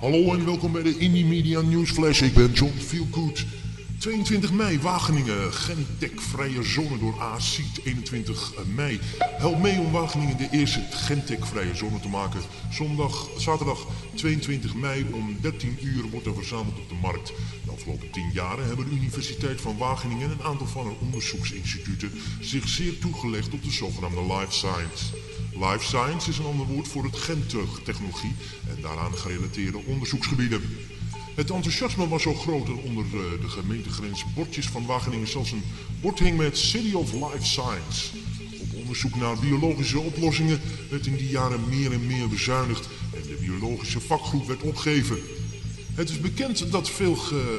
Hallo en welkom bij de Indie Media Newsflash. Ik ben John Feelgood. 22 mei, Wageningen, Gentech-vrije zone door ACID. 21 mei. Help mee om Wageningen de eerste Gentech-vrije zone te maken. Zaterdag 22 mei om 13 uur wordt er verzameld op de markt. De afgelopen 10 jaren hebben de Universiteit van Wageningen en een aantal van hun onderzoeksinstituten zich zeer toegelegd op de zogenaamde life science. Life science is een ander woord voor het gentechnologie en daaraan gerelateerde onderzoeksgebieden. Het enthousiasme was zo groot dat onder de gemeentegrens bordjes van Wageningen zelfs een bord hing met City of Life Science. Op onderzoek naar biologische oplossingen werd in die jaren meer en meer bezuinigd en de biologische vakgroep werd opgegeven. Het is bekend dat veel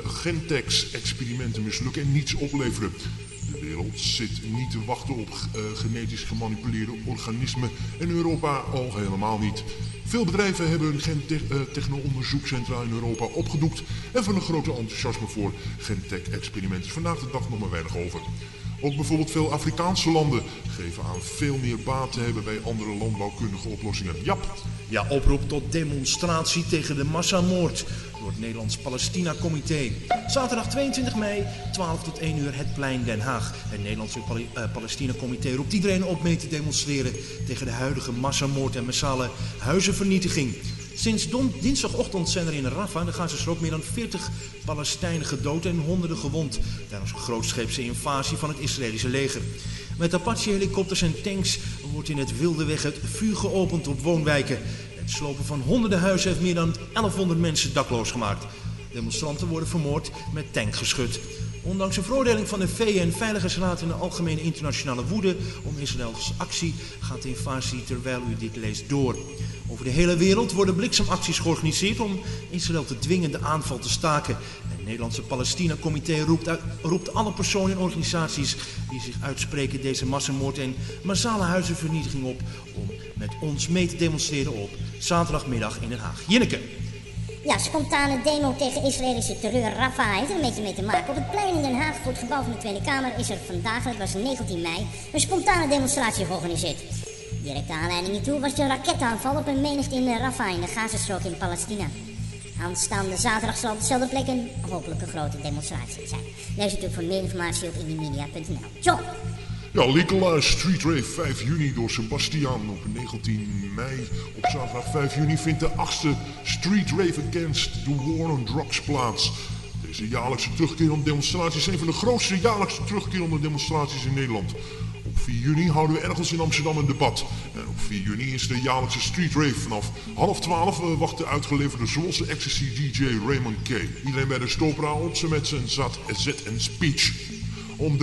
Gentex-experimenten mislukken en niets opleveren. De wereld zit niet te wachten op genetisch gemanipuleerde organismen en Europa al helemaal niet. Veel bedrijven hebben hun gentechno-onderzoekscentra in Europa opgedoekt en van een grote enthousiasme voor gentech-experimenten is vandaag de dag nog maar weinig over. Ook bijvoorbeeld veel Afrikaanse landen geven aan veel meer baat te hebben bij andere landbouwkundige oplossingen. Jap. Ja, oproep tot demonstratie tegen de massamoord door het Nederlands Palestina-comité. Zaterdag 22 mei, 12 tot 1 uur, het plein Den Haag. Het Nederlandse Palestina-comité roept iedereen op mee te demonstreren tegen de huidige massamoord en massale huizenvernietiging. Sinds dinsdagochtend zijn er in Rafah, de Gazastrook, meer dan 40 Palestijnen gedood en honderden gewond tijdens een grootscheepse invasie van het Israëlische leger. Met Apache-helikopters en tanks wordt in het wilde weg het vuur geopend op woonwijken. Het slopen van honderden huizen heeft meer dan 1100 mensen dakloos gemaakt. Demonstranten worden vermoord met tankgeschut. Ondanks een veroordeling van de VN-veiligheidsraad en de algemene internationale woede om Israëls actie gaat de invasie terwijl u dit leest door. Over de hele wereld worden bliksemacties georganiseerd om Israël te dwingen de aanval te staken. Het Nederlandse Palestina-comité roept alle personen en organisaties die zich uitspreken deze massamoord en massale huizenvernietiging op om met ons mee te demonstreren op zaterdagmiddag in Den Haag. Jinneke. Ja, spontane demo tegen Israëlische terreur. Rafah heeft er een beetje mee te maken. Op het plein in Den Haag voor het gebouw van de Tweede Kamer is er vandaag, dat was 19 mei, een spontane demonstratie georganiseerd. Directe aanleiding hiertoe was de raketaanval op een menigte in Rafah in de Gazastrook in Palestina. Aanstaande zaterdag zal op dezelfde plek een hopelijk een grote demonstratie zijn. Lees natuurlijk voor meer informatie op indiemedia.nl. John! Ja, Legalize Street Rave 5 juni door Sebastian op 19 mei. Op zaterdag 5 juni vindt de 8e Street Rave Against the War on Drugs plaats. Deze jaarlijkse terugkerende demonstratie is een van de grootste jaarlijkse terugkerende demonstraties in Nederland. Op 4 juni houden we ergens in Amsterdam een debat. En op 4 juni is de jaarlijkse Street Rave. Vanaf 11:30 wacht de uitgeleverde Zwolse Ecstasy DJ Raymond K. Iedereen bij de Stopera op ze met zijn zet en speech. Om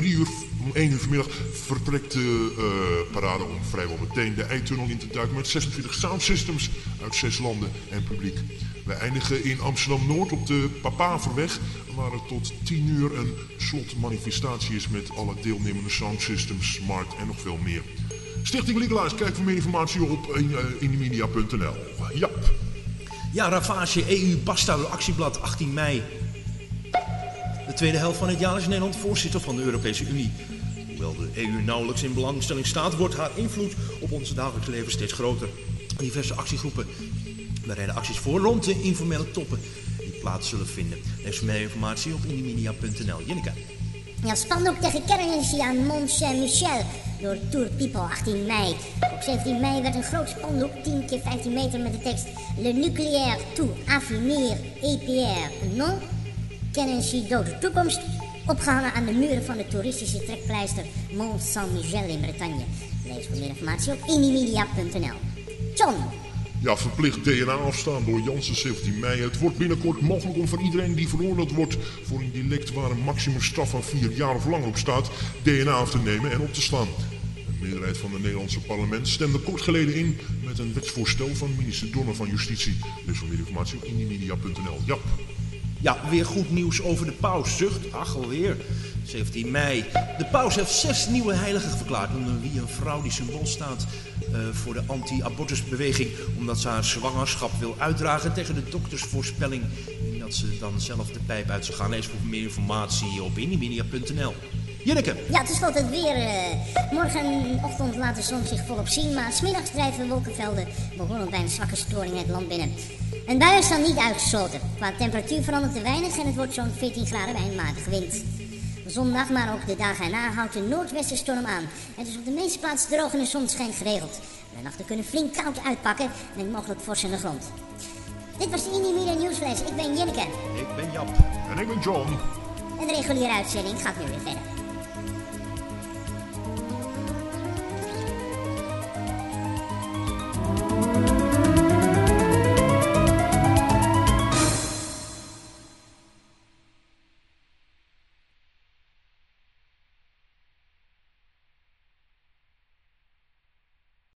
1 uur vanmiddag vertrekt de parade om vrijwel meteen de eitunnel in te duiken met 26 soundsystems uit 6 landen en publiek. We eindigen in Amsterdam-Noord op de Papaverweg, waar er tot 10 uur een slotmanifestatie is met alle deelnemende soundsystems, markt en nog veel meer. Stichting Legalize, kijk voor meer informatie op indiemedia.nl. Jap. Ja, Ravage EU Basta actieblad 18 mei. De tweede helft van het jaar is Nederland voorzitter van de Europese Unie. Hoewel de EU nauwelijks in belangstelling staat, wordt haar invloed op ons dagelijks leven steeds groter. Diverse actiegroepen bereiden acties voor rond de informele toppen die plaats zullen vinden. Lees meer informatie op indiemedia.nl. Jinneke. Ja, spandoek tegen kernenergie aan Mont Saint-Michel door Tour People 18 mei. Op 17 mei werd een groot spandoek 10 x 15 meter met de tekst Le nucléaire tout avenir EPR non kernenergie dode toekomst opgehangen aan de muren van de toeristische trekpleister Mont Saint-Michel in Bretagne. Lees voor meer informatie op indiemedia.nl. John. Ja, verplicht DNA-afstaan door Janssen 17 mei. Het wordt binnenkort mogelijk om van iedereen die veroordeeld wordt voor een delict waar een maximumstraf van 4 jaar of langer op staat, DNA af te nemen en op te slaan. De meerderheid van het Nederlandse parlement stemde kort geleden in met een wetsvoorstel van minister Donner van Justitie. Lees voor meer informatie op indiemedia.nl. Jap. Ja, weer goed nieuws over de paus. Zucht, ach alweer. 17 mei. De paus heeft 6 nieuwe heiligen verklaard, onder wie een vrouw die symbool staat voor de anti-abortusbeweging, omdat ze haar zwangerschap wil uitdragen tegen de doktersvoorspelling en dat ze dan zelf de pijp uit zou gaan. Lees voor meer informatie op indiemedia.nl. Janneke. Ja, tenslotte het weer. Morgenochtend laat de zon zich volop zien, maar 's middags drijven wolkenvelden behoorlijk bij een zwakke storing het land binnen. Een bui is dan niet uitgesloten. Qua temperatuur verandert er weinig en het wordt zo'n 14 graden bij een matige wind. Zondag, maar ook de dagen erna, houdt de noordwestenstorm aan. Het is op de meeste plaatsen droog en de zon schijnt geregeld. De nachten kunnen flink koud uitpakken en mogelijk fors in de grond. Dit was de Indie Media Nieuwsflash. Ik ben Janneke. Ik ben Jap. En ik ben John. En de reguliere uitzending gaat nu weer verder.